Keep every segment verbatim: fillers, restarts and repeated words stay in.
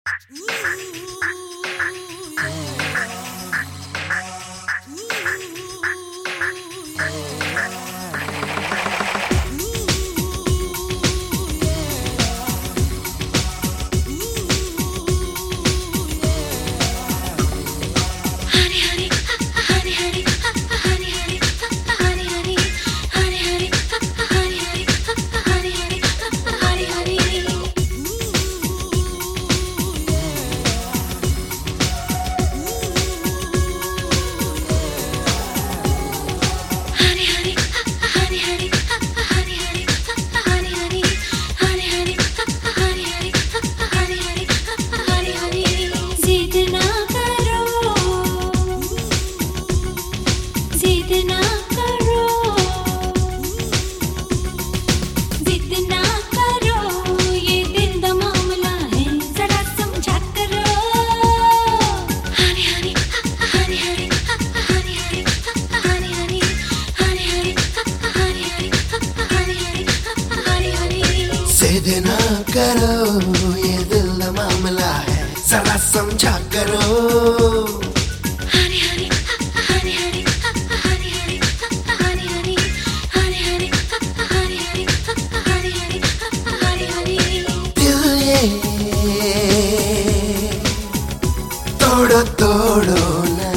जिद ना करो, ये दिल का मामला है, जरा समझा करो। दिल ये तोड़ो तोड़ो ना,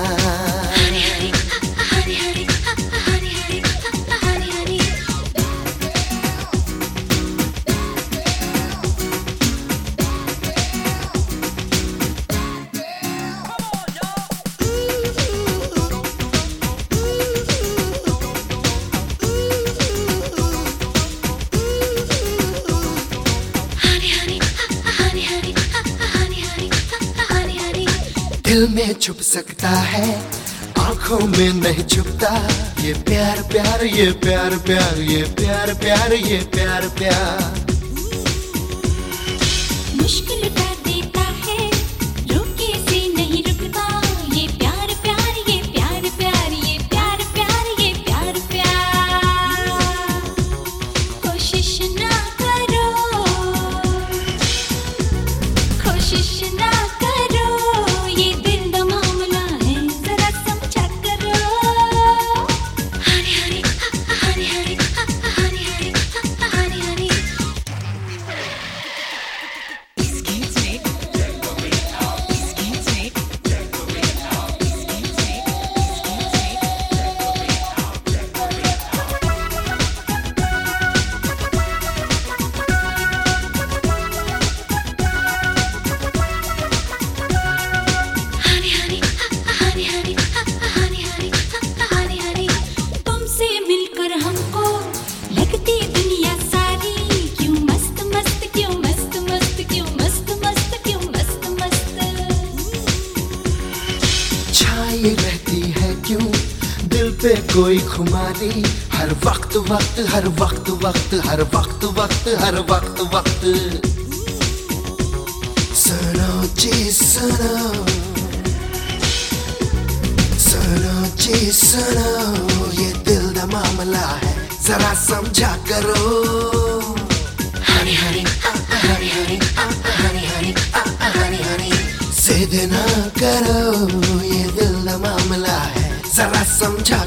दिल में छुप सकता है, आंखों में नहीं छुपता। ये प्यार प्यार ये प्यार प्यार ये प्यार प्यार ये प्यार प्यार मुश्किल कर देता है, रुके से नहीं रुकता। ये प्यार प्यार ये प्यार प्यार ये प्यार प्यार ये प्यार प्यार कोशिश ना करो, कोशिश ना करो। छाई रहती है क्यों दिल पे कोई खुमारी, हर वक्त वक्त हर वक्त वक्त हर वक्त वक्त हर वक्त वक्त। सुनो जी सुनो, सुनो जी सुनो, ये दिल का मामला है, जरा समझा करो। हनी हनी हनी हनी हनी हनी हनी हनी जिद ना करो, ये दिल का मामला है, जरा समझा